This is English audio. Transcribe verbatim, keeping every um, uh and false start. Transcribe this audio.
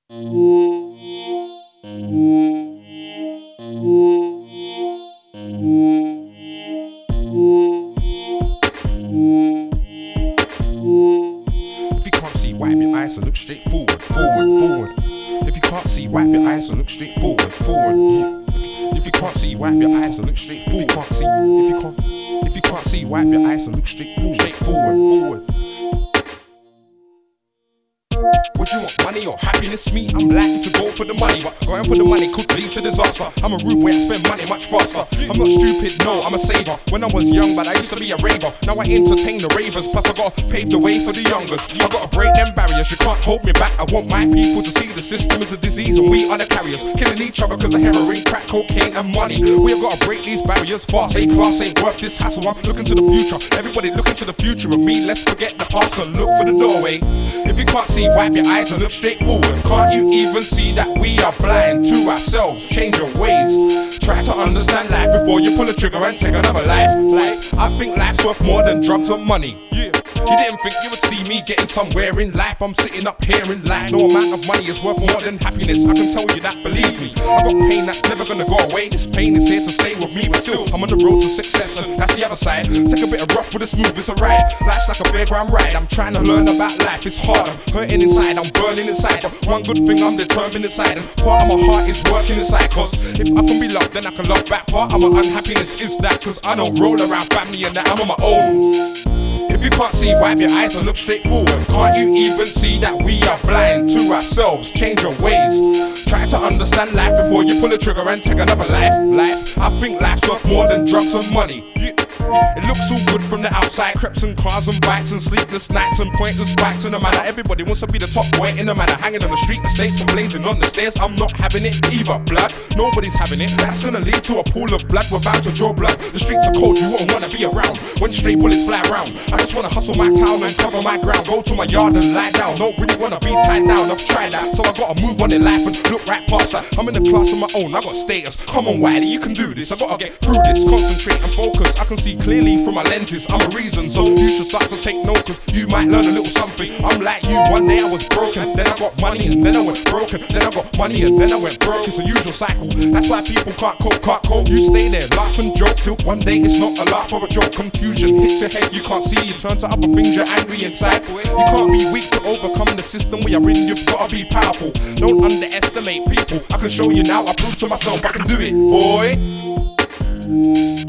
If you can't see, wipe your eyes and look straight forward, forward, forward. If you can't see, wipe your eyes and look straight forward, forward. If you can't see, wipe your eyes and look straight forward. Can't see. If you can't, if you can't see, wipe your eyes and look straight forward, straight forward, forward. Would you want money or happiness? Me, I'm likely to go for the money, but going for the money could lead to disaster. I'm a rude way I spend money much faster. I'm not stupid, no, I'm a saver. When I was young, but I used to be a raver. Now I entertain the ravers, plus I gotta pave the way for the youngers. I gotta break them barriers, you can't hold me back. I want my people to see the system is a disease and we are the carriers. Killing each other cause of heroin, crack, cocaine and money. We have gotta break these barriers fast. A class ain't worth this hassle, I'm looking to the future. Everybody looking to the future of me, let's forget the past and look for the doorway. If you can't see, wipe your eyes and look straight forward. Can't you even see that we are blind to ourselves? Change your ways. Try to understand life before you pull a trigger and take another life. Like, I think life's worth more than drugs or money. Yeah. You didn't think you would see me getting somewhere in life. I'm sitting up here in life. No amount of money is worth more than happiness. I can tell you that, believe me. I got pain that's never gonna go away. This pain is here to stay with me, but still I'm on the road to success, and that's the other side. Take a bit of rough with the smooth, it's a ride. Life's like a fairground ride. I'm trying to learn about life. It's hard, I'm hurting inside, I'm burning inside. But one good thing, I'm determined inside, and part of my heart is working inside. Cause if I can be loved, then I can love back. Part of my unhappiness is that cause I don't roll around family and that I'm on my own. If you can't see, wipe your eyes and look straight forward. Can't you even see that we are blind to ourselves? Change your ways. Try to understand life before you pull a trigger and take another life. Life, I think life's worth more than drugs and money. Yeah. It looks all good from the outside. Creps and cars and bikes and sleepless nights and pointless spikes in the manor. Everybody wants to be the top boy in the manor. Hanging on the street, the stakes and blazing on the stairs. I'm not having it either, blood. Nobody's having it. That's gonna lead to a pool of blood. We're bound to draw blood. The streets are cold, you won't wanna be around when stray bullets fly around. I just wanna hustle my town and cover my ground. Go to my yard and lie down. Don't really wanna be tied down. I've tried that, so I gotta move on in life and look right past that. I'm in a class of my own, I got status. Come on, Wiley, you can do this. I gotta get through this. Concentrate and focus. I can see clearly from my lenses. I'm a reason, so you should start to take note, cause you might learn a little something. I'm like you, one day I was broken, then I got money and then I went broken, then I got money and then I went broke. It's a usual cycle, that's why people can't cope, can't cope. You stay there, laugh and joke till one day it's not a laugh or a joke. Confusion hits your head, you can't see, you turn to other things, you're angry inside. You can't be weak to overcome the system we are in, you've gotta be powerful. Don't underestimate people, I can show you now, I prove to myself I can do it, boy.